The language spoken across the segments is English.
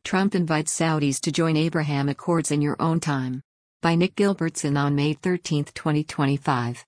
Trump invites Saudis to join Abraham Accords in your own time. By Nick Gilbertson on May 13, 2025.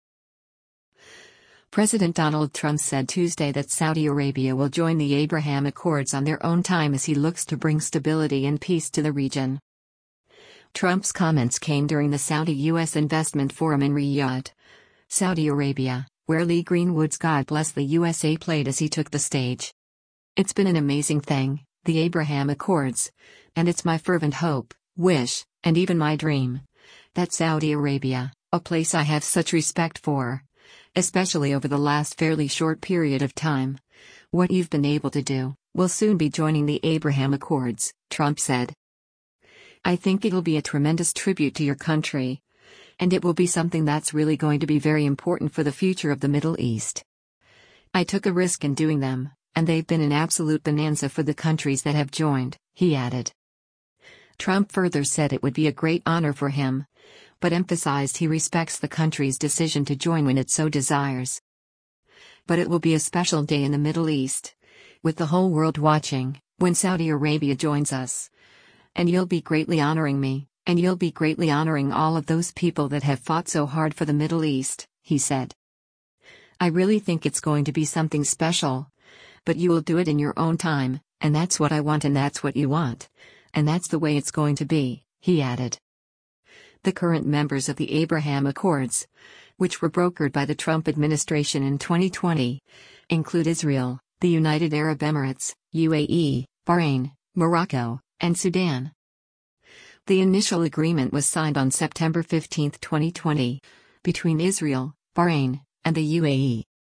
President Donald Trump said Tuesday that Saudi Arabia will join the Abraham Accords on their own time as he looks to bring stability and peace to the region. Trump's comments came during the Saudi-U.S. Investment Forum in Riyadh, Saudi Arabia, where Lee Greenwood's God Bless the USA played as he took the stage. It's been an amazing thing, the Abraham Accords, and it's my fervent hope, wish, and even my dream, that Saudi Arabia, a place I have such respect for, especially over the last fairly short period of time, what you've been able to do, will soon be joining the Abraham Accords, Trump said. I think it'll be a tremendous tribute to your country, and it will be something that's really going to be very important for the future of the Middle East. I took a risk in doing them, and they've been an absolute bonanza for the countries that have joined, he added. Trump further said it would be a great honor for him, but emphasized he respects the country's decision to join when it so desires. But it will be a special day in the Middle East, with the whole world watching, when Saudi Arabia joins us. And you'll be greatly honoring me, and you'll be greatly honoring all of those people that have fought so hard for the Middle East, he said. I really think it's going to be something special, but you will do it in your own time, and that's what I want and that's what you want, and that's the way it's going to be, he added. The current members of the Abraham Accords, which were brokered by the Trump administration in 2020, include Israel, the United Arab Emirates, UAE, Bahrain, Morocco, and Sudan. The initial agreement was signed on September 15, 2020, between Israel, Bahrain, and the UAE.